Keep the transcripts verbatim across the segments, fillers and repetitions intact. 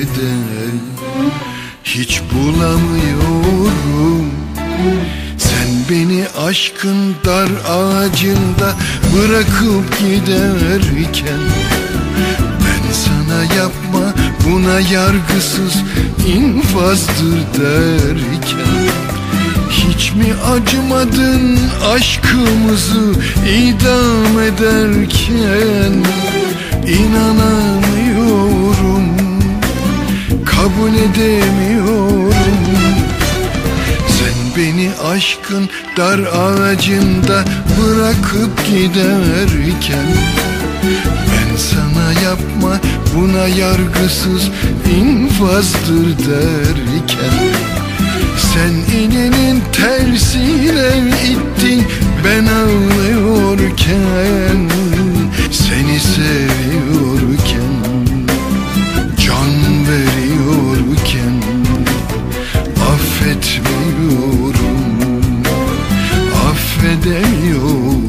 yerde hiç bulamıyorum. Sen beni aşkın dar ağacında bırakıp giderken, ben sana yapma buna yargısız infazdır derken, hiç mi acımadın aşkımızı idam ederken? İnanamıyorum, kabul edemiyorum. Sen beni aşkın dar ağacında bırakıp giderken, ben sana yapma buna yargısız infazdır derken, sen iğnenin tersiyle ittin ben ağlıyorken, seni seviyorken, can veriyorken, affetmiyorum, affedemiyorum.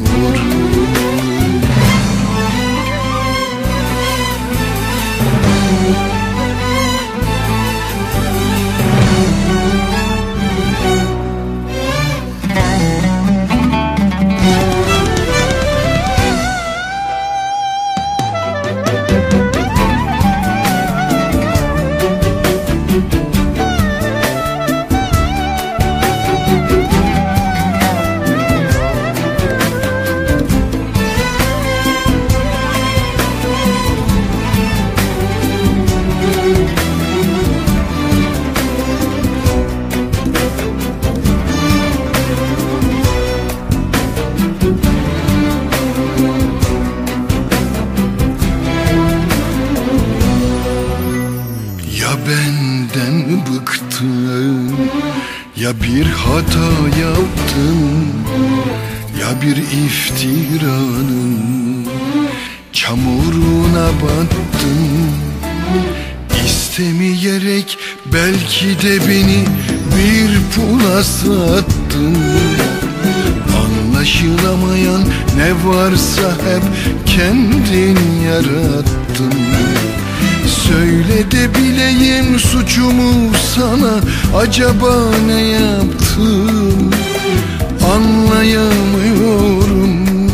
Ya benden bıktın, ya bir hata yaptın, ya bir iftiranın çamuruna battın. İstemeyerek belki de beni bir pula sattın. Anlaşılamayan ne varsa hep kendin yarattın. Söyle de bileyim suçumu sana, acaba ne yaptım? Anlayamıyorum,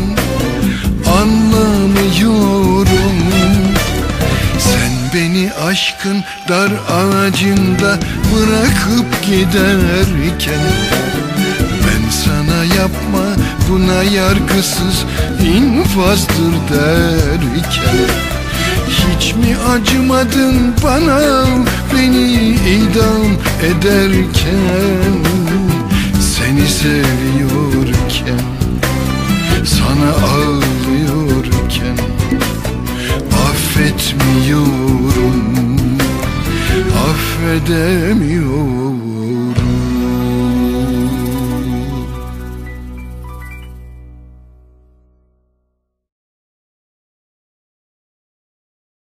anlamıyorum. Sen beni aşkın dar ağacında bırakıp giderken, ben sana yapma buna yargısız infazdır derken, hiç mi acımadın bana beni idam ederken, seni seviyorken, sana ağlıyorken, affetmiyorum, affedemiyorum.